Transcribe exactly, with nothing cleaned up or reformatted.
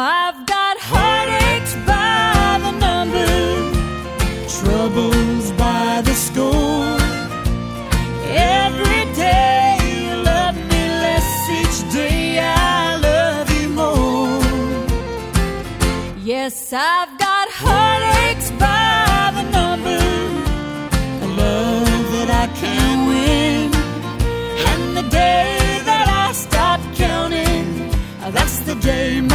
I've got heartaches by the number, troubles by the score. Every day you love me less, each day I love you more. Yes, I've got heartaches by the number, a love that I can't win. And the day that I stop counting, that's the day